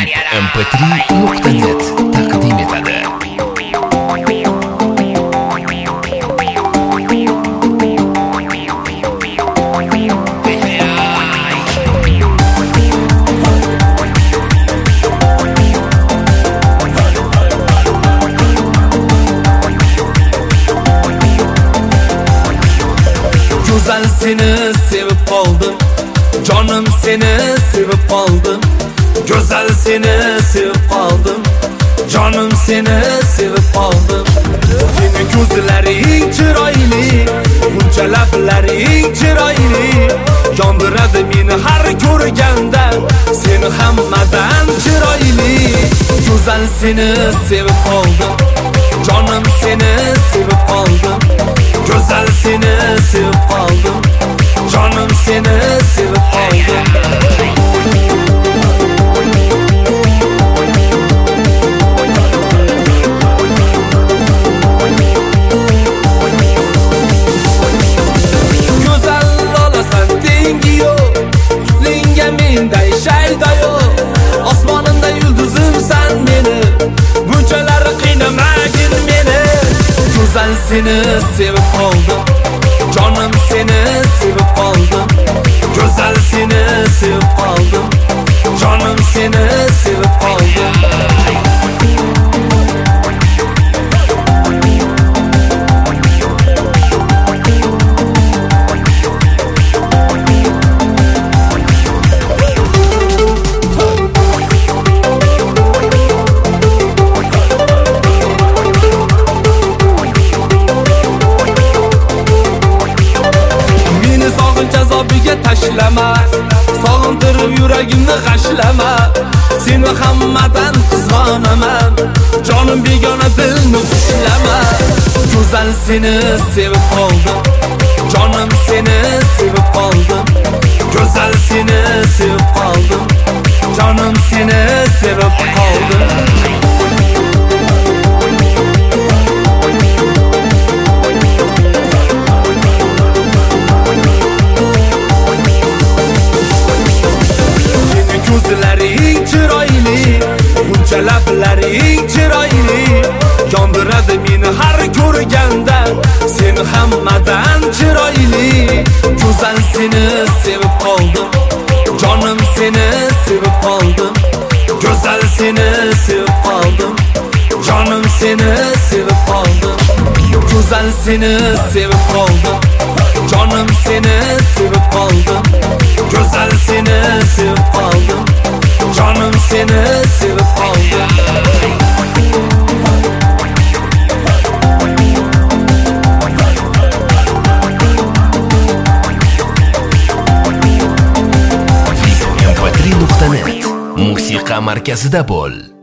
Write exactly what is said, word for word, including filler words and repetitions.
em p три nuqta net taqdim etadi. Güzel seni sevip kaldım, canım seni sevip kaldım. Güzel seni sevip kaldım, canım seni sevip kaldım. Seni gözlerin chiroyli, buncha lablaring chiroyli, yondiradi meni har ko'rganda, seni hammadan chiroyli. Güzel seni sevip kaldım, canım seni sevip kaldım. Güzel seni sevip kaldım, canım seni sevip kaldım. Güzel olasan dengi yok, üstünge menday shayda yok. Osmonimda yulduzim sen meni, bunchalar qiynamagin meni. Güzel seni sevip kaldım, canım seni sevip kaldım. Güzel seni sevip kaldım, canım seni sevip kaldım. Azobiga tashlama, sog'intirib yuragimni g'ashlama. Seni hammadan qizg'onaman, jonim begona dilni xushlama. Go'zal seni sevib qoldim, jonim seni sevib qoldim. Go'zal seni sevib qoldim, jonim seni sevib qoldim. Gözlerin chiroyli, buncha lablaring chiroyli, yondiradi meni har ko'rganda, seni hammadan chiroyli. Go'zal seni sevib qoldim, jonim seni sevib qoldim. Go'zal seni sevib qoldim, jonim seni sevib qoldim. Go'zal seni sevib qoldim, jonim seni sevib qoldim. Güzel seni sevip kaldım, canım seni sevip kaldım. em p три nuqta net musiqa markazida bo'l.